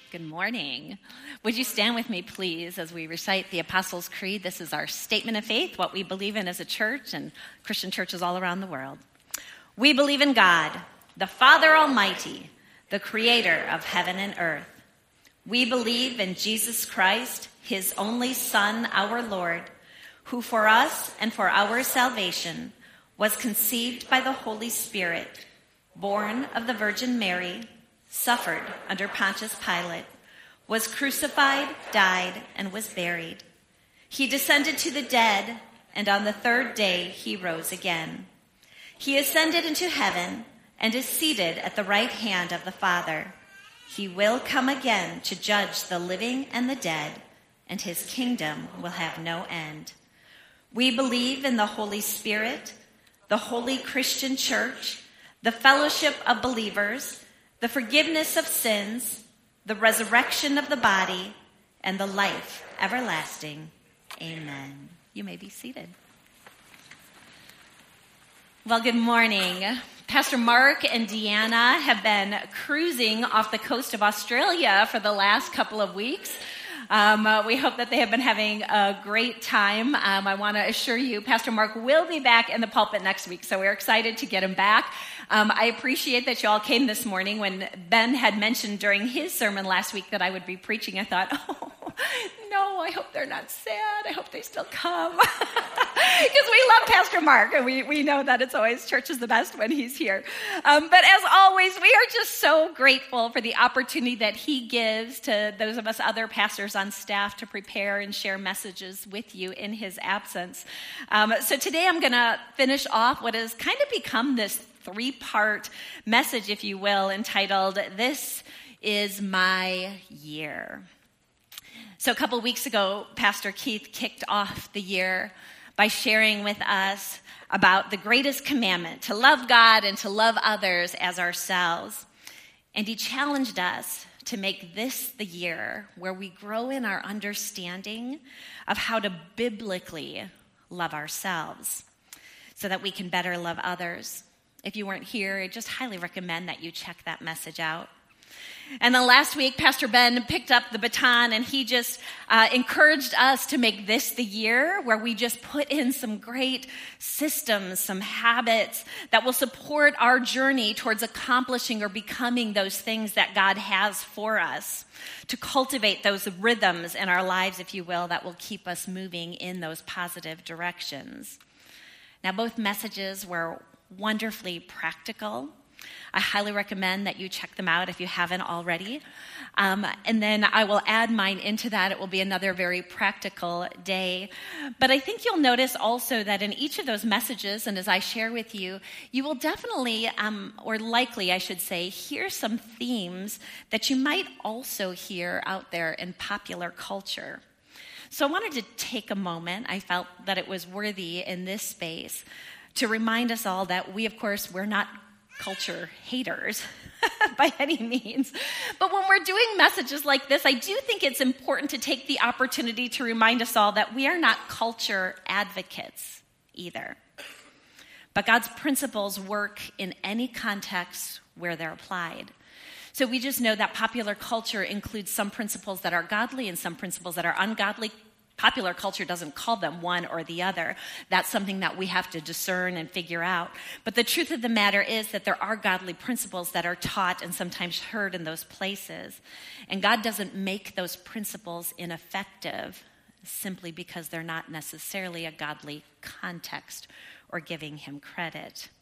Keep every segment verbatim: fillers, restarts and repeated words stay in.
Good morning. Would you stand with me, please, as we recite the Apostles' Creed? This is our statement of faith, what we believe in as a church and Christian churches all around the world. We believe in God, the Father Almighty, the creator of heaven and earth. We believe in Jesus Christ, his only Son, our Lord, who for us and for our salvation was conceived by the Holy Spirit, born of the Virgin Mary, suffered under Pontius Pilate, was crucified, died, and was buried. He descended to the dead, and on the third day he rose again. He ascended into heaven and is seated at the right hand of the Father. He will come again to judge the living and the dead, and his kingdom will have no end. We believe in the Holy Spirit, the holy Christian church, the fellowship of believers, the forgiveness of sins, the resurrection of the body, and the life everlasting. Amen. You may be seated. Well, good morning. Pastor Mark and Deanna have been cruising off the coast of Australia for the last couple of weeks. Um, uh, we hope that they have been having a great time. Um, I want to assure you, Pastor Mark will be back in the pulpit next week, so we're excited to get him back. Um, I appreciate that you all came this morning. When Ben had mentioned during his sermon last week that I would be preaching, I thought, oh, no, I hope they're not sad. I hope they still come. Because we love Pastor Mark, and we, we know that it's always church is the best when he's here. Um, but as always, we are just so grateful for the opportunity that he gives to those of us other pastors on staff to prepare and share messages with you in his absence. Um, so today I'm going to finish off what has kind of become this three-part message, if you will, entitled, This is My Year. So a couple of weeks ago, Pastor Keith kicked off the year by sharing with us about the greatest commandment, to love God and to love others as ourselves. And he challenged us to make this the year where we grow in our understanding of how to biblically love ourselves so that we can better love others. If you weren't here, I just highly recommend that you check that message out. And then last week, Pastor Ben picked up the baton and he just uh, encouraged us to make this the year where we just put in some great systems, some habits that will support our journey towards accomplishing or becoming those things that God has for us, to cultivate those rhythms in our lives, if you will, that will keep us moving in those positive directions. Now, both messages were wonderfully practical. I highly recommend that you check them out if you haven't already. Um, and then I will add mine into that. It will be another very practical day. But I think you'll notice also that in each of those messages, and as I share with you, you will definitely, um, or likely I should say, hear some themes that you might also hear out there in popular culture. So I wanted to take a moment. I felt that it was worthy in this space to remind us all that we, of course, we're not culture haters by any means. But when we're doing messages like this, I do think it's important to take the opportunity to remind us all that we are not culture advocates either. But God's principles work in any context where they're applied. So we just know that popular culture includes some principles that are godly and some principles that are ungodly. Popular culture doesn't call them one or the other. That's something that we have to discern and figure out. But the truth of the matter is that there are godly principles that are taught and sometimes heard in those places. And God doesn't make those principles ineffective simply because they're not necessarily a godly context or giving him credit.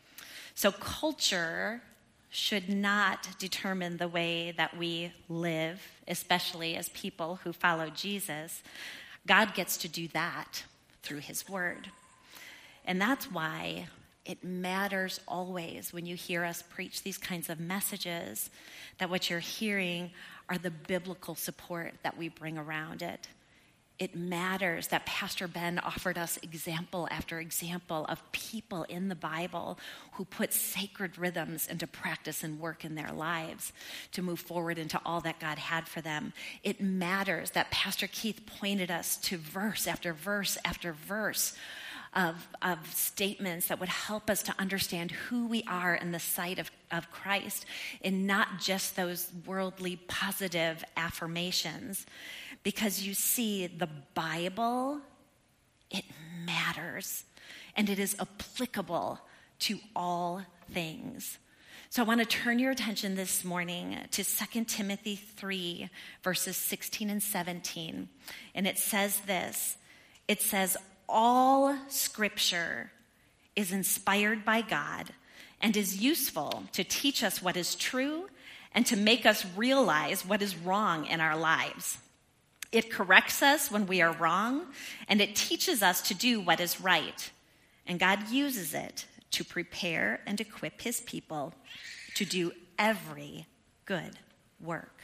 So culture should not determine the way that we live, especially as people who follow Jesus. God gets to do that through his word. And that's why it matters always when you hear us preach these kinds of messages, that what you're hearing are the biblical support that we bring around it. It matters that Pastor Ben offered us example after example of people in the Bible who put sacred rhythms into practice and work in their lives to move forward into all that God had for them. It matters that Pastor Keith pointed us to verse after verse after verse of, of statements that would help us to understand who we are in the sight of of Christ and not just those worldly positive affirmations. Because you see, the Bible, it matters and it is applicable to all things. So I want to turn your attention this morning to Second Timothy three, verses sixteen and seventeen. And it says this, it says, all scripture is inspired by God and is useful to teach us what is true and to make us realize what is wrong in our lives. It corrects us when we are wrong, and it teaches us to do what is right. And God uses it to prepare and equip his people to do every good work.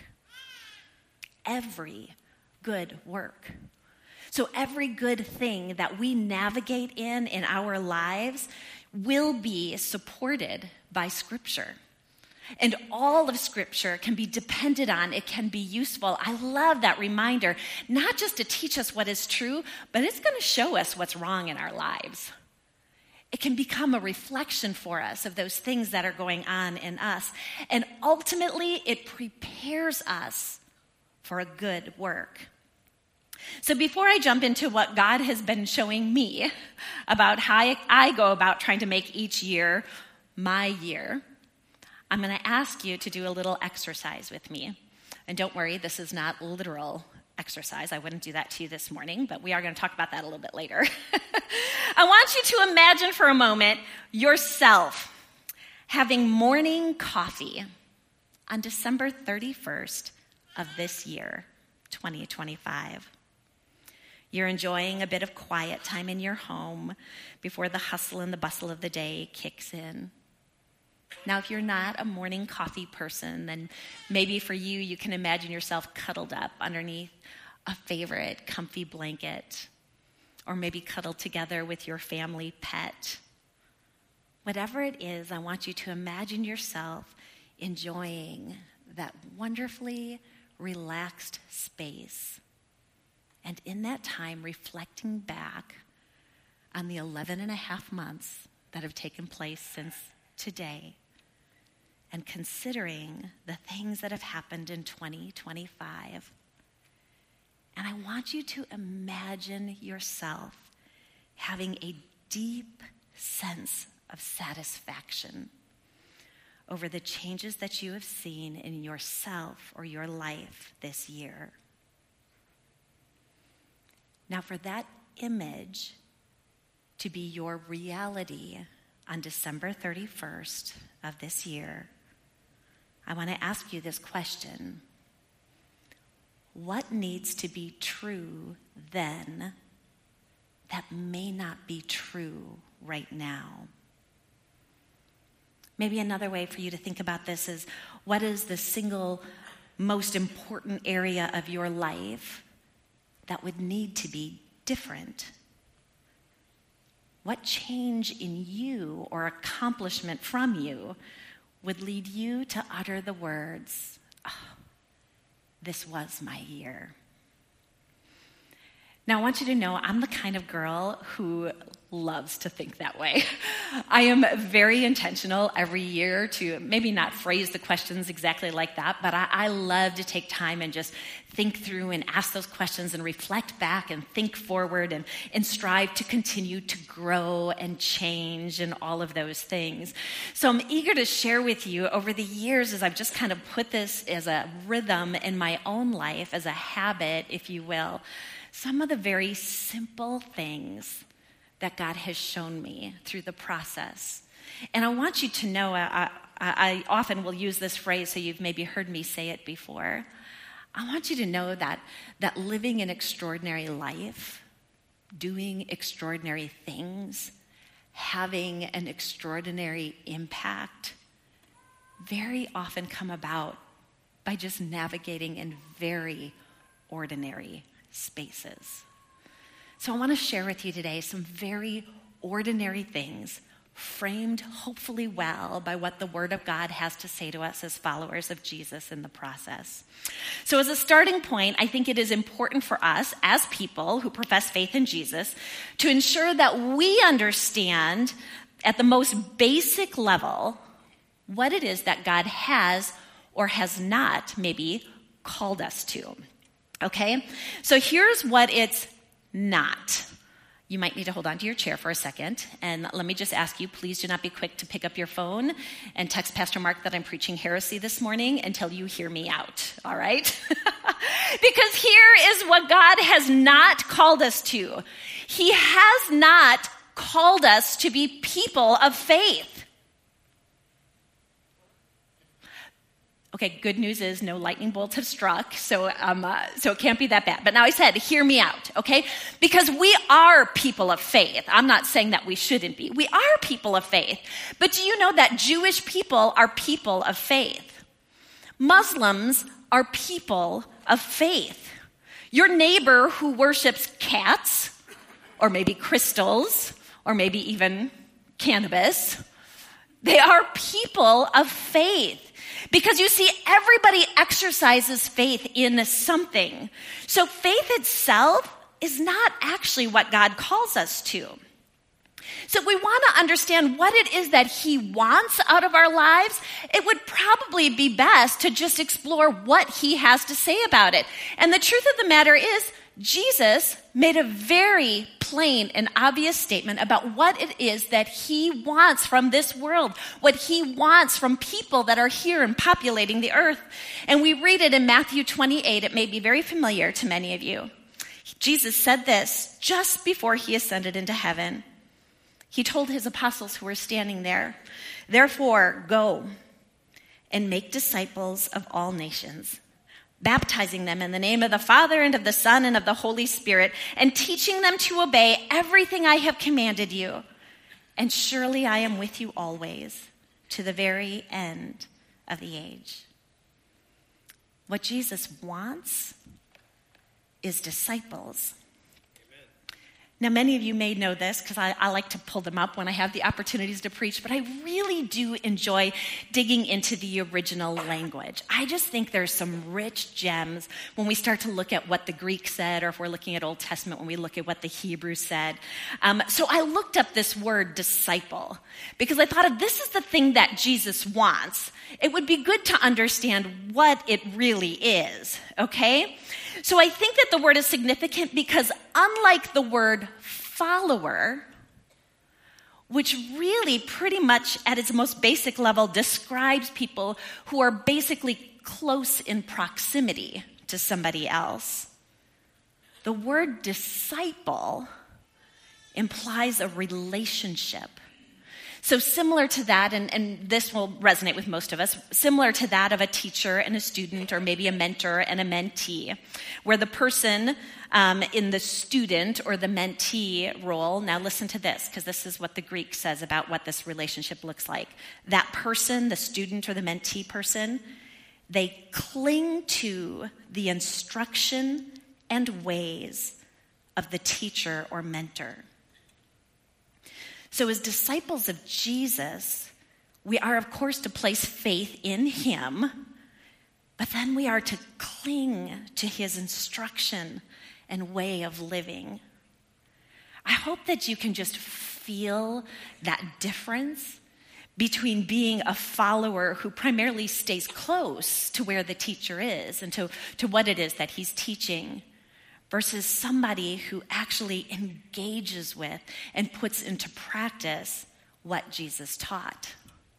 Every good work. So every good thing that we navigate in in our lives will be supported by Scripture. And all of Scripture can be depended on. It can be useful. I love that reminder, not just to teach us what is true, but it's going to show us what's wrong in our lives. It can become a reflection for us of those things that are going on in us. And ultimately, it prepares us for a good work. So before I jump into what God has been showing me about how I go about trying to make each year my year, I'm going to ask you to do a little exercise with me. And don't worry, this is not literal exercise. I wouldn't do that to you this morning, but we are going to talk about that a little bit later. I want you to imagine for a moment yourself having morning coffee on December thirty-first of this year, twenty twenty-five. You're enjoying a bit of quiet time in your home before the hustle and the bustle of the day kicks in. Now, if you're not a morning coffee person, then maybe for you, you can imagine yourself cuddled up underneath a favorite comfy blanket, or maybe cuddled together with your family pet. Whatever it is, I want you to imagine yourself enjoying that wonderfully relaxed space. And in that time, reflecting back on the eleven and a half months that have taken place since today, and considering the things that have happened in twenty twenty-five. And I want you to imagine yourself having a deep sense of satisfaction over the changes that you have seen in yourself or your life this year. Now, for that image to be your reality on December thirty-first of this year, I want to ask you this question. What needs to be true then that may not be true right now? Maybe another way for you to think about this is, what is the single most important area of your life that would need to be different? What change in you or accomplishment from you would lead you to utter the words, oh, this was my year? Now, I want you to know I'm the kind of girl who loves to think that way. I am very intentional every year to maybe not phrase the questions exactly like that, but I, I love to take time and just think through and ask those questions and reflect back and think forward and, and strive to continue to grow and change and all of those things. So I'm eager to share with you over the years, as I've just kind of put this as a rhythm in my own life, as a habit, if you will, some of the very simple things that God has shown me through the process. And I want you to know, I, I, I often will use this phrase, so you've maybe heard me say it before. I want you to know that, that living an extraordinary life, doing extraordinary things, having an extraordinary impact, very often come about by just navigating in very ordinary spaces. So I want to share with you today some very ordinary things, framed hopefully well by what the Word of God has to say to us as followers of Jesus in the process. So as a starting point, I think it is important for us as people who profess faith in Jesus to ensure that we understand at the most basic level what it is that God has or has not maybe called us to. Okay? So here's what it's not. You might need to hold on to your chair for a second. And let me just ask you, please do not be quick to pick up your phone and text Pastor Mark that I'm preaching heresy this morning until you hear me out, all right? Because here is what God has not called us to. He has not called us to be people of faith. Okay, good news is no lightning bolts have struck, so um, uh, so it can't be that bad. But now I said, hear me out, okay? Because we are people of faith. I'm not saying that we shouldn't be. We are people of faith. But do you know that Jewish people are people of faith? Muslims are people of faith. Your neighbor who worships cats, or maybe crystals, or maybe even cannabis, they are people of faith. Because you see, everybody exercises faith in something. So faith itself is not actually what God calls us to. So if we want to understand what it is that he wants out of our lives, it would probably be best to just explore what he has to say about it. And the truth of the matter is, Jesus made a very plain and obvious statement about what it is that he wants from this world, what he wants from people that are here and populating the earth. And we read it in Matthew twenty-eight. It may be very familiar to many of you. Jesus said this just before he ascended into heaven. He told his apostles who were standing there, "Therefore, go and make disciples of all nations, baptizing them in the name of the Father and of the Son and of the Holy Spirit, and teaching them to obey everything I have commanded you. And surely I am with you always, to the very end of the age." What Jesus wants is disciples. Now, many of you may know this because I, I like to pull them up when I have the opportunities to preach, but I really do enjoy digging into the original language. I just think there's some rich gems when we start to look at what the Greek said, or if we're looking at Old Testament, when we look at what the Hebrew said. Um, so I looked up this word disciple because I thought, if this is the thing that Jesus wants, it would be good to understand what it really is, okay? So I think that the word is significant because unlike the word follower, which really pretty much at its most basic level describes people who are basically close in proximity to somebody else, the word disciple implies a relationship. So similar to that, and, and this will resonate with most of us, similar to that of a teacher and a student, or maybe a mentor and a mentee, where the person um, in the student or the mentee role, now listen to this, because this is what the Greek says about what this relationship looks like. That person, the student or the mentee person, they cling to the instruction and ways of the teacher or mentor. So as disciples of Jesus, we are, of course, to place faith in him, but then we are to cling to his instruction and way of living. I hope that you can just feel that difference between being a follower who primarily stays close to where the teacher is and to, to what it is that he's teaching, versus somebody who actually engages with and puts into practice what Jesus taught.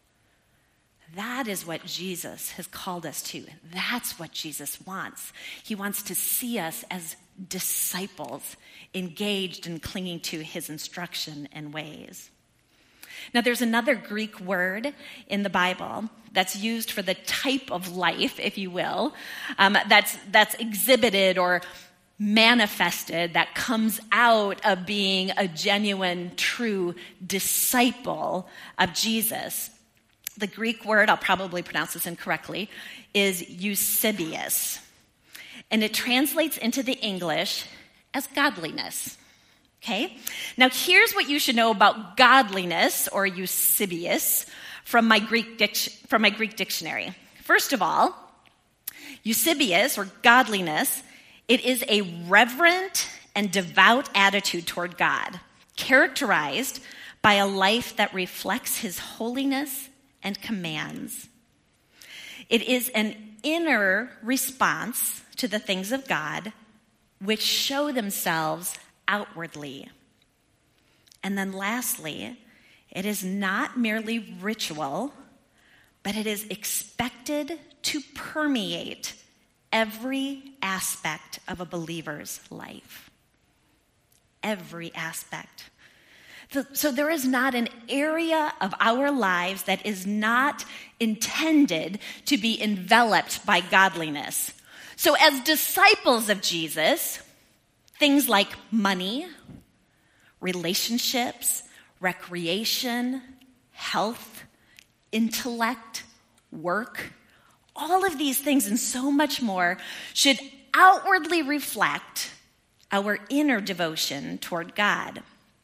That is what Jesus has called us to. That's what Jesus wants. He wants to see us as disciples, engaged and clinging to his instruction and ways. Now, there's another Greek word in the Bible that's used for the type of life, if you will, um, that's that's exhibited or manifested, that comes out of being a genuine, true disciple of Jesus. The Greek word, I'll probably pronounce this incorrectly, is Eusebius. And it translates into the English as godliness. Okay? Now here's what you should know about godliness, or Eusebius, from my Greek dic- from my Greek dictionary. First of all, Eusebius, or godliness, it is a reverent and devout attitude toward God, characterized by a life that reflects his holiness and commands. It is an inner response to the things of God which show themselves outwardly. And then lastly, it is not merely ritual, but it is expected to permeate every aspect of a believer's life. Every aspect. So, so there is not an area of our lives that is not intended to be enveloped by godliness. So as disciples of Jesus, things like money, relationships, recreation, health, intellect, work, all of these things and so much more should outwardly reflect our inner devotion toward God.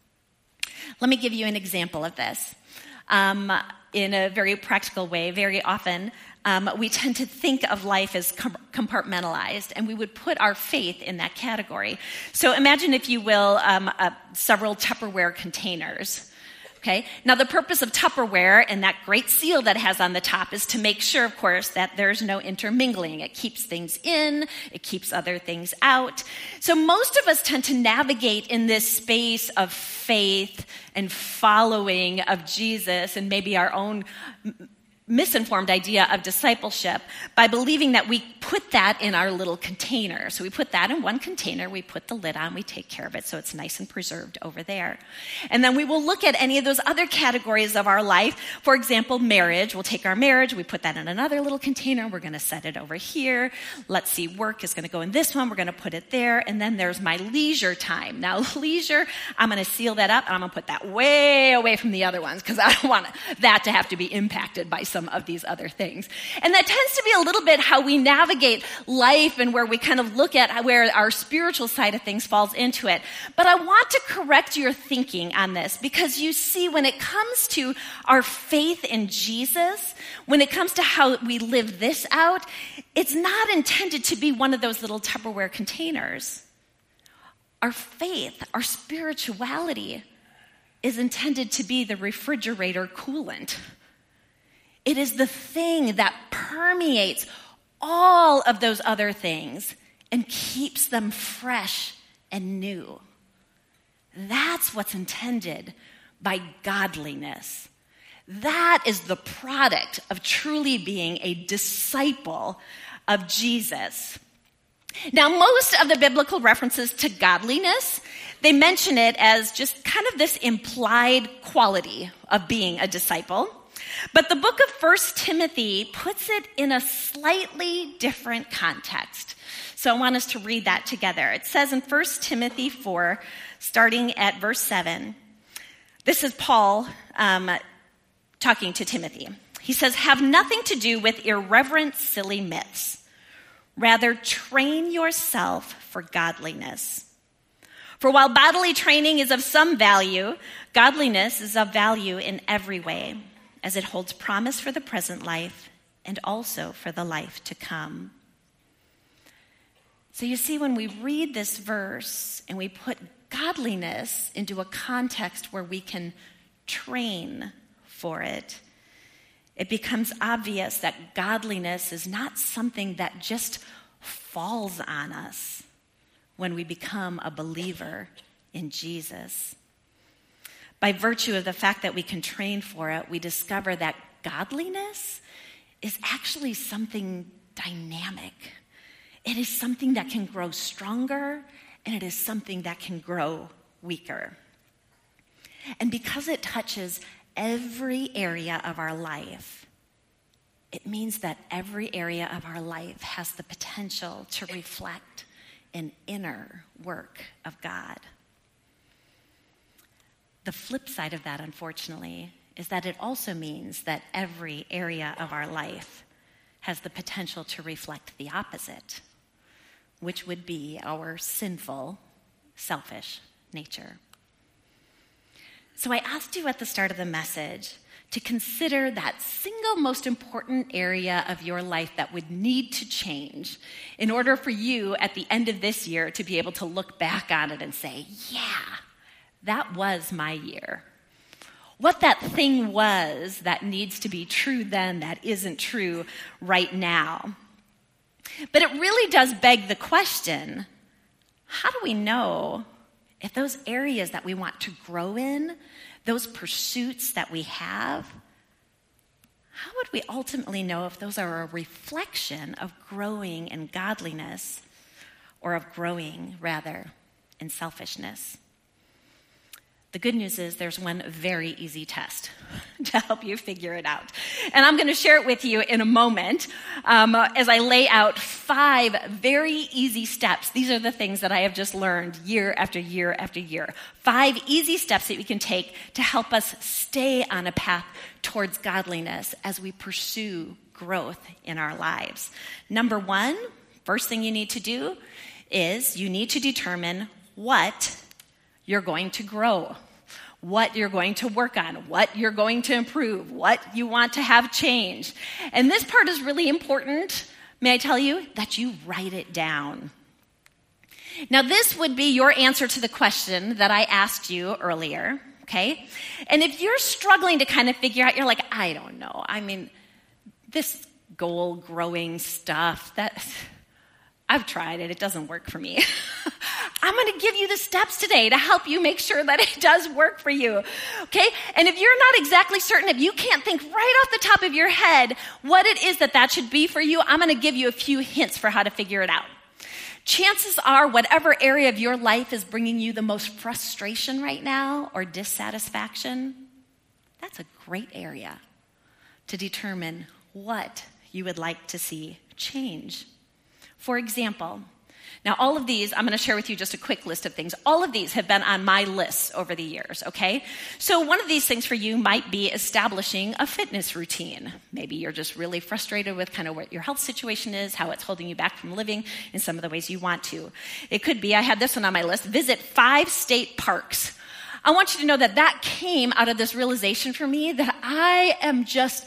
Let me give you an example of this. Um, in a very practical way, very often, um, we tend to think of life as com- compartmentalized, and we would put our faith in that category. So imagine, if you will, um, uh, several Tupperware containers. Okay. Now, the purpose of Tupperware and that great seal that it has on the top is to make sure, of course, that there's no intermingling. It keeps things in, it keeps other things out. So most of us tend to navigate in this space of faith and following of Jesus and maybe our own misinformed idea of discipleship by believing that we put that in our little container. So we put that in one container, we put the lid on, we take care of it so it's nice and preserved over there. And then we will look at any of those other categories of our life. For example, marriage. We'll take our marriage, we put that in another little container, we're going to set it over here. Let's see, work is going to go in this one, we're going to put it there. And then there's my leisure time. Now, leisure, I'm going to seal that up and I'm going to put that way away from the other ones because I don't want that to have to be impacted by some of these other things. And that tends to be a little bit how we navigate life and where we kind of look at where our spiritual side of things falls into it. But I want to correct your thinking on this because you see, when it comes to our faith in Jesus, when it comes to how we live this out, it's not intended to be one of those little Tupperware containers. Our faith, our spirituality is intended to be the refrigerator coolant. It is the thing that permeates all of those other things and keeps them fresh and new. That's what's intended by godliness. That is the product of truly being a disciple of Jesus. Now, most of the biblical references to godliness, they mention it as just kind of this implied quality of being a disciple. But the book of First Timothy puts it in a slightly different context. So I want us to read that together. It says in First Timothy four, starting at verse seven, this is Paul um, talking to Timothy. He says, "Have nothing to do with irreverent, silly myths. Rather, train yourself for godliness. For while bodily training is of some value, godliness is of value in every way, as it holds promise for the present life and also for the life to come." So you see, when we read this verse and we put godliness into a context where we can train for it, it becomes obvious that godliness is not something that just falls on us when we become a believer in Jesus. By virtue of the fact that we can train for it, we discover that godliness is actually something dynamic. It is something that can grow stronger, and it is something that can grow weaker. And because it touches every area of our life, it means that every area of our life has the potential to reflect an inner work of God. The flip side of that, unfortunately, is that it also means that every area of our life has the potential to reflect the opposite, which would be our sinful, selfish nature. So I asked you at the start of the message to consider that single most important area of your life that would need to change in order for you at the end of this year to be able to look back on it and say, yeah, that was my year. what that thing was that needs to be true then that isn't true right now. But it really does beg the question, how do we know if those areas that we want to grow in, those pursuits that we have, how would we ultimately know if those are a reflection of growing in godliness or of growing, rather, in selfishness? The good news is there's one very easy test to help you figure it out. And I'm going to share it with you in a moment um, as I lay out five very easy steps. These are the things that I have just learned year after year after year. Five easy steps that we can take to help us stay on a path towards godliness as we pursue growth in our lives. Number one, first thing you need to do is you need to determine what you're going to grow, what you're going to work on, what you're going to improve, what you want to have changed. And this part is really important, may I tell you, that you write it down. Now, this would be your answer to the question that I asked you earlier, okay? And if you're struggling to kind of figure out, you're like, I don't know. I mean, this goal-growing stuff, that I've tried it. It doesn't work for me. I'm going to give you the steps today to help you make sure that it does work for you, okay? And if you're not exactly certain, if you can't think right off the top of your head what it is that that should be for you, I'm going to give you a few hints for how to figure it out. Chances are whatever area of your life is bringing you the most frustration right now or dissatisfaction, that's a great area to determine what you would like to see change. For example, now all of these, I'm going to share with you just a quick list of things. All of these have been on my list over the years, okay? So one of these things for you might be establishing a fitness routine. Maybe you're just really frustrated with kind of what your health situation is, how it's holding you back from living in some of the ways you want to. It could be, I had this one on my list, visit five state parks. I want you to know that that came out of this realization for me that I am just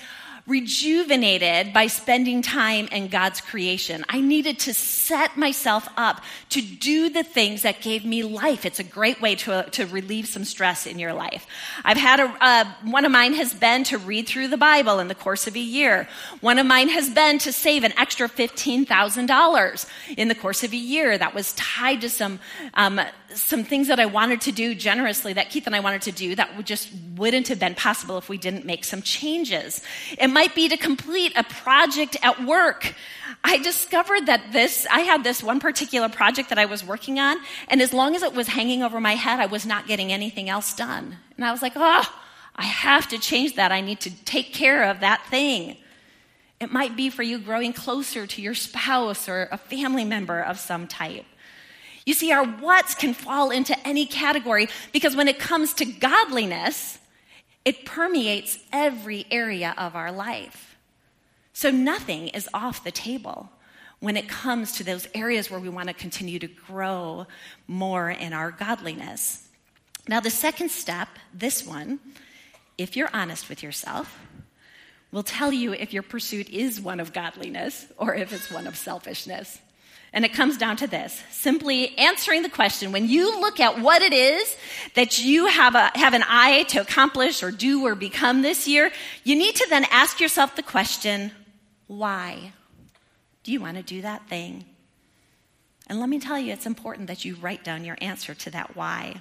rejuvenated by spending time in God's creation. I needed to set myself up to do the things that gave me life. It's a great way to, uh, to relieve some stress in your life. I've had a, uh, one of mine has been to read through the Bible in the course of a year. One of mine has been to save an extra fifteen thousand dollars in the course of a year. That was tied to some, um, some things that I wanted to do generously that Keith and I wanted to do that would just wouldn't have been possible if we didn't make some changes. It might be to complete a project at work. I discovered that this, I had this one particular project that I was working on, and as long as it was hanging over my head, I was not getting anything else done. And I was like, oh, I have to change that. I need to take care of that thing. It might be for you growing closer to your spouse or a family member of some type. You see, our whats can fall into any category because when it comes to godliness, it permeates every area of our life. So nothing is off the table when it comes to those areas where we want to continue to grow more in our godliness. Now, the second step, this one, if you're honest with yourself, will tell you if your pursuit is one of godliness or if it's one of selfishness. And it comes down to this, simply answering the question, when you look at what it is that you have a have an eye to accomplish or do or become this year, you need to then ask yourself the question, why do you want to do that thing? And let me tell you, it's important that you write down your answer to that why.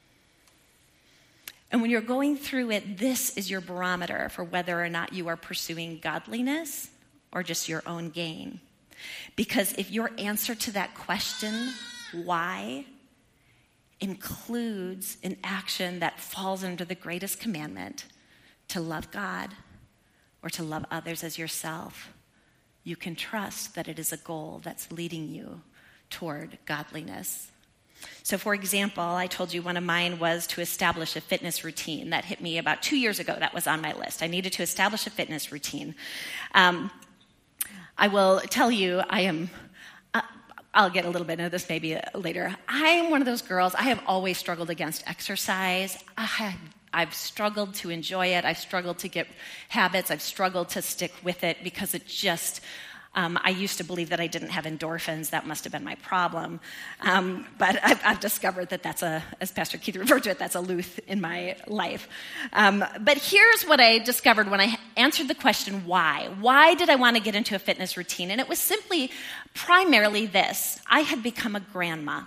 And when you're going through it, this is your barometer for whether or not you are pursuing godliness or just your own gain. Because if your answer to that question, why, includes an action that falls under the greatest commandment, to love God or to love others as yourself, you can trust that it is a goal that's leading you toward godliness. So for example, I told you one of mine was to establish a fitness routine. That hit me about two years ago. That was on my list. I needed to establish a fitness routine. Um, I will tell you, I am, uh, I'll get a little bit into this maybe later. I'm one of those girls, I have always struggled against exercise. I have, I've struggled to enjoy it. I've struggled to get habits. I've struggled to stick with it because it just, Um, I used to believe that I didn't have endorphins. That must have been my problem. Um, but I've, I've discovered that that's a, as Pastor Keith referred to it, that's a Luth in my life. Um, but here's what I discovered when I answered the question, why? Why did I want to get into a fitness routine? And it was simply primarily this. I had become a grandma.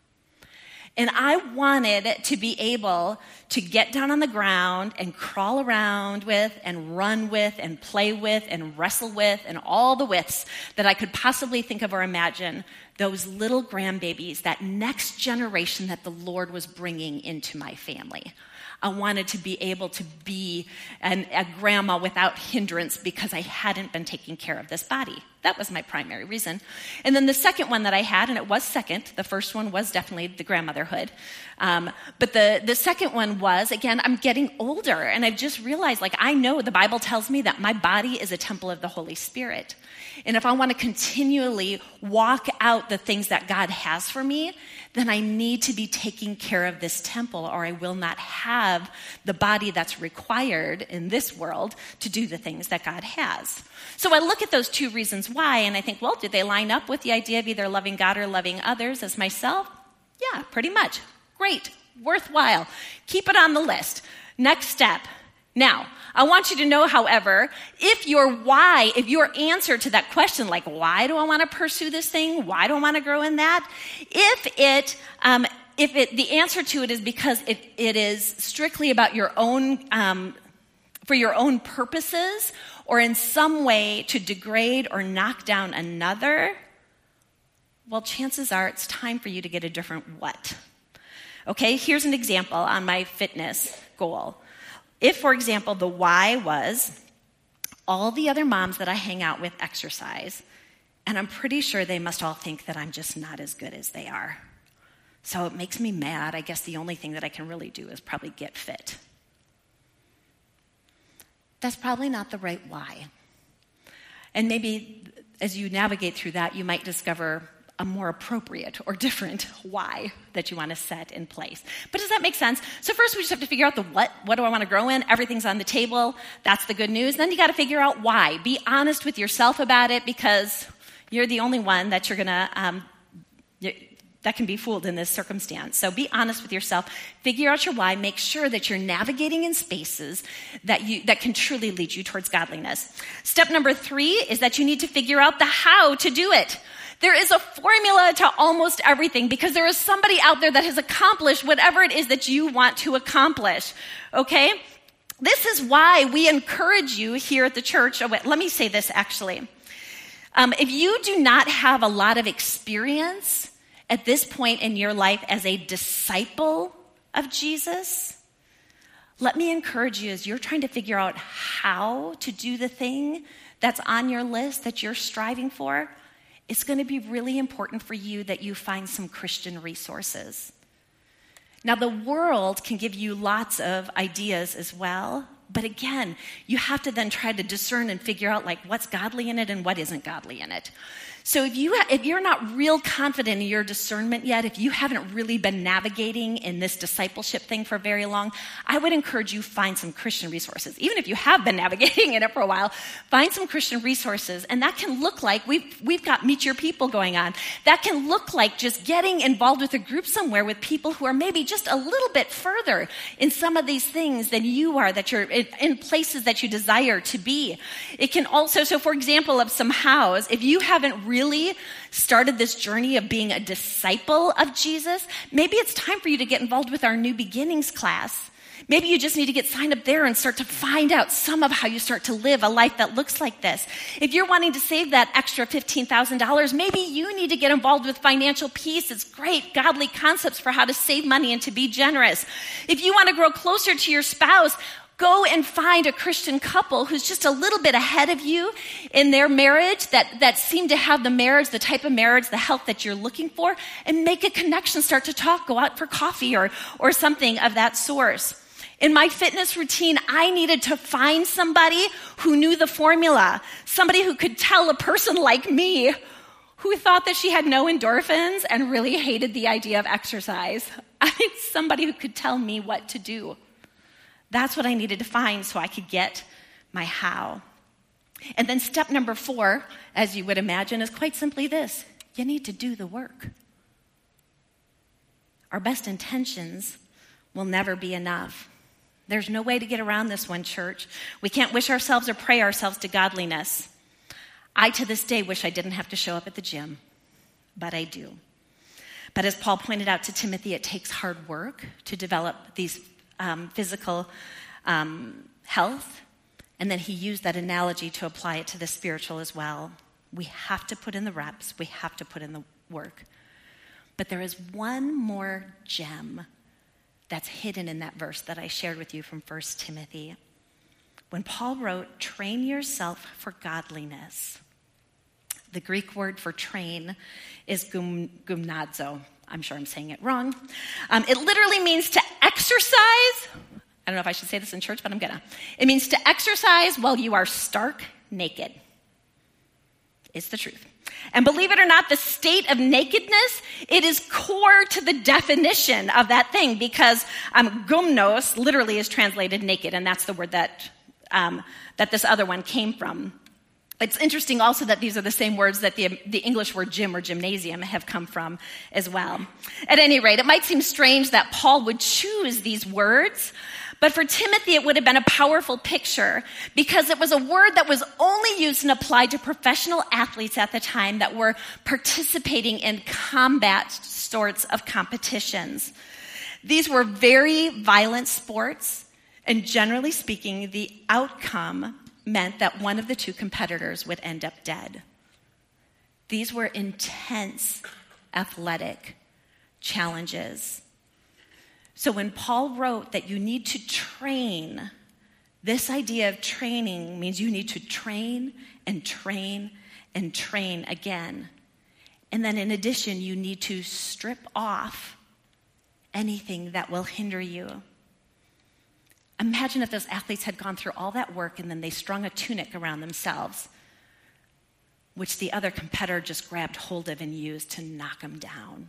And I wanted to be able to get down on the ground and crawl around with and run with and play with and wrestle with and all the withs that I could possibly think of or imagine, those little grandbabies, that next generation that the Lord was bringing into my family. I wanted to be able to be an, a grandma without hindrance because I hadn't been taking care of this body. That was my primary reason. And then the second one that I had, and it was second, the first one was definitely the grandmotherhood. Um, but the, the second one was, again, I'm getting older, and I've just realized, like, I know the Bible tells me that my body is a temple of the Holy Spirit. And if I want to continually walk out the things that God has for me, then I need to be taking care of this temple, or I will not have the body that's required in this world to do the things that God has. So I look at those two reasons why, and I think, well, do they line up with the idea of either loving God or loving others as myself? Yeah, pretty much. Great. Worthwhile. Keep it on the list. Next step. Now, I want you to know, however, if your why, if your answer to that question, like, why do I want to pursue this thing? Why do I want to grow in that? If it, um, if it, the answer to it is because it, it is strictly about your own, um, for your own purposes, or in some way to degrade or knock down another, well, chances are it's time for you to get a different what. Okay, here's an example on my fitness goal. If, for example, the why was all the other moms that I hang out with exercise, and I'm pretty sure they must all think that I'm just not as good as they are. So it makes me mad. I guess the only thing that I can really do is probably get fit. That's probably not the right why. And maybe as you navigate through that, you might discover a more appropriate or different why that you want to set in place. But does that make sense? So first we just have to figure out the what. What do I want to grow in? Everything's on the table. That's the good news. Then you got to figure out why. Be honest with yourself about it, because you're the only one that you're going to, um, that can be fooled in this circumstance. So be honest with yourself. Figure out your why. Make sure that you're navigating in spaces that you that can truly lead you towards godliness. Step number three is that you need to figure out the how to do it. There is a formula to almost everything, because there is somebody out there that has accomplished whatever it is that you want to accomplish, okay? This is why we encourage you here at the church. Oh, wait, let me say this actually. Um, if you do not have a lot of experience at this point in your life as a disciple of Jesus, let me encourage you as you're trying to figure out how to do the thing that's on your list that you're striving for, it's going to be really important for you that you find some Christian resources. Now, the world can give you lots of ideas as well, but again, you have to then try to discern and figure out, like, what's godly in it and what isn't godly in it. So if, you, if you're not real confident in your discernment yet, if you haven't really been navigating in this discipleship thing for very long, I would encourage you find some Christian resources. Even if you have been navigating in it for a while, find some Christian resources. And that can look like, we've, we've got Meet Your People going on. That can look like just getting involved with a group somewhere with people who are maybe just a little bit further in some of these things than you are, that you're in, in places that you desire to be. It can also, so for example, of some hows, if you haven't really started this journey of being a disciple of Jesus, maybe it's time for you to get involved with our New Beginnings class. Maybe you just need to get signed up there and start to find out some of how you start to live a life that looks like this. If you're wanting to save that extra fifteen thousand dollars, maybe you need to get involved with Financial Peace. It's great, godly concepts for how to save money and to be generous. If you want to grow closer to your spouse, go and find a Christian couple who's just a little bit ahead of you in their marriage, that, that seem to have the marriage, the type of marriage, the health that you're looking for, and make a connection, start to talk, go out for coffee or, or something of that source. In my fitness routine, I needed to find somebody who knew the formula, somebody who could tell a person like me who thought that she had no endorphins and really hated the idea of exercise. I need somebody who could tell me what to do. That's what I needed to find so I could get my how. And then step number four, as you would imagine, is quite simply this. You need to do the work. Our best intentions will never be enough. There's no way to get around this one, church. We can't wish ourselves or pray ourselves to godliness. I, to this day, wish I didn't have to show up at the gym, but I do. But as Paul pointed out to Timothy, it takes hard work to develop these um, physical um, health. And then he used that analogy to apply it to the spiritual as well. We have to put in the reps. We have to put in the work. But there is one more gem that's hidden in that verse that I shared with you from First Timothy. When Paul wrote, train yourself for godliness, the Greek word for train is gum, gymnazo. I'm sure I'm saying it wrong. Um, it literally means to exercise. I don't know if I should say this in church, but I'm gonna. It means to exercise while you are stark naked. It's the truth. And believe it or not, the state of nakedness, it is core to the definition of that thing because um, gumnos literally is translated naked, and that's the word that um, that this other one came from. It's interesting also that these are the same words that the, the English word gym or gymnasium have come from as well. At any rate, it might seem strange that Paul would choose these words, but for Timothy, it would have been a powerful picture because it was a word that was only used and applied to professional athletes at the time that were participating in combat sorts of competitions. These were very violent sports, and generally speaking, the outcome meant that one of the two competitors would end up dead. These were intense athletic challenges. So when Paul wrote that you need to train, this idea of training means you need to train and train and train again. And then in addition, you need to strip off anything that will hinder you. Imagine if those athletes had gone through all that work and then they strung a tunic around themselves, which the other competitor just grabbed hold of and used to knock them down.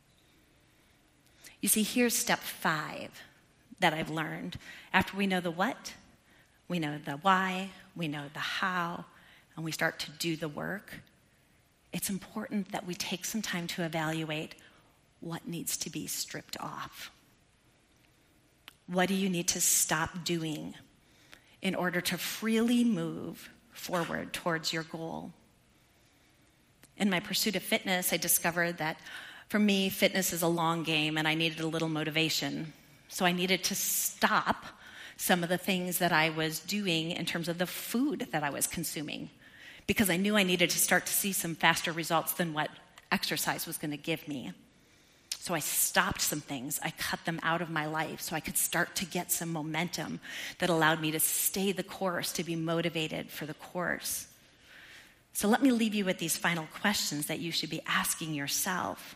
You see, here's step five that I've learned. After we know the what, we know the why, we know the how, and we start to do the work, it's important that we take some time to evaluate what needs to be stripped off. What do you need to stop doing in order to freely move forward towards your goal? In my pursuit of fitness, I discovered that for me, fitness is a long game and I needed a little motivation. So I needed to stop some of the things that I was doing in terms of the food that I was consuming because I knew I needed to start to see some faster results than what exercise was going to give me. So I stopped some things. I cut them out of my life so I could start to get some momentum that allowed me to stay the course, to be motivated for the course. So let me leave you with these final questions that you should be asking yourself.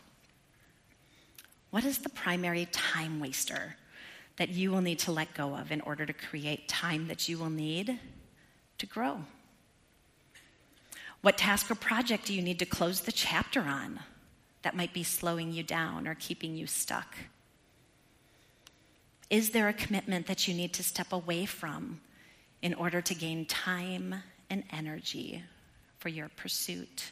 What is the primary time waster that you will need to let go of in order to create time that you will need to grow? What task or project do you need to close the chapter on that might be slowing you down or keeping you stuck? Is there a commitment that you need to step away from in order to gain time and energy for your pursuit?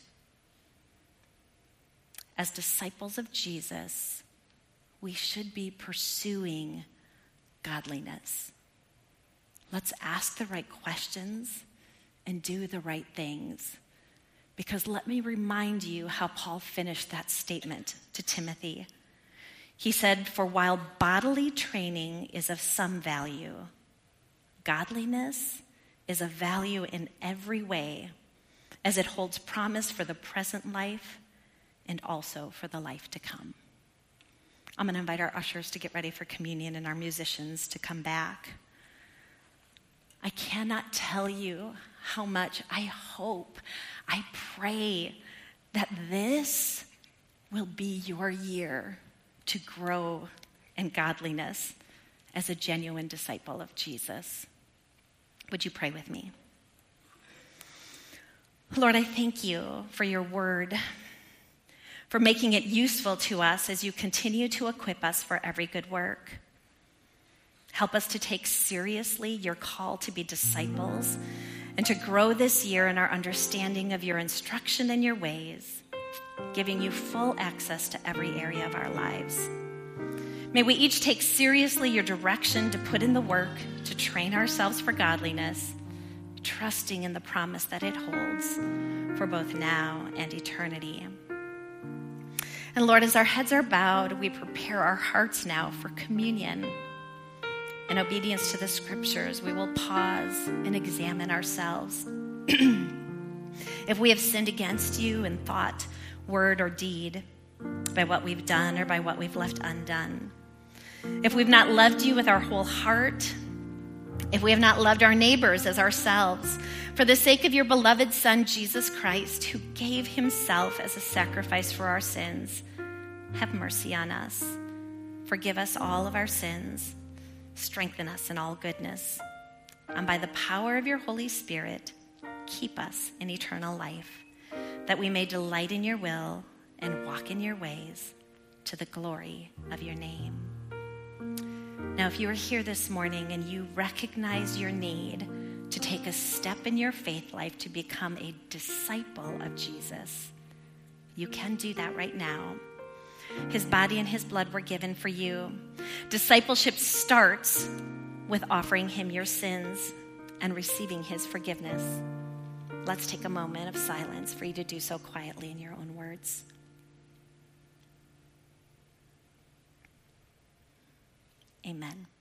As disciples of Jesus, we should be pursuing godliness. Let's ask the right questions and do the right things. Because let me remind you how Paul finished that statement to Timothy. He said, "For while bodily training is of some value, godliness is of value in every way, as it holds promise for the present life and also for the life to come." I'm going to invite our ushers to get ready for communion and our musicians to come back. I cannot tell you how much I hope, I pray that this will be your year to grow in godliness as a genuine disciple of Jesus. Would you pray with me? Lord, I thank you for your word, for making it useful to us as you continue to equip us for every good work. Help us to take seriously your call to be disciples and to grow this year in our understanding of your instruction and your ways, giving you full access to every area of our lives. May we each take seriously your direction to put in the work to train ourselves for godliness, trusting in the promise that it holds for both now and eternity. And Lord, as our heads are bowed, we prepare our hearts now for communion. In obedience to the scriptures, we will pause and examine ourselves. If we have sinned against you in thought, word, or deed, by what we've done or by what we've left undone, if we've not loved you with our whole heart, if we have not loved our neighbors as ourselves, for the sake of your beloved Son, Jesus Christ, who gave himself as a sacrifice for our sins, have mercy on us. Forgive us all of our sins. Strengthen us in all goodness. And by the power of your Holy Spirit, keep us in eternal life, that we may delight in your will and walk in your ways to the glory of your name. Now, if you are here this morning and you recognize your need to take a step in your faith life to become a disciple of Jesus, you can do that right now. His body and his blood were given for you. Discipleship starts with offering him your sins and receiving his forgiveness. Let's take a moment of silence for you to do so quietly in your own words. Amen.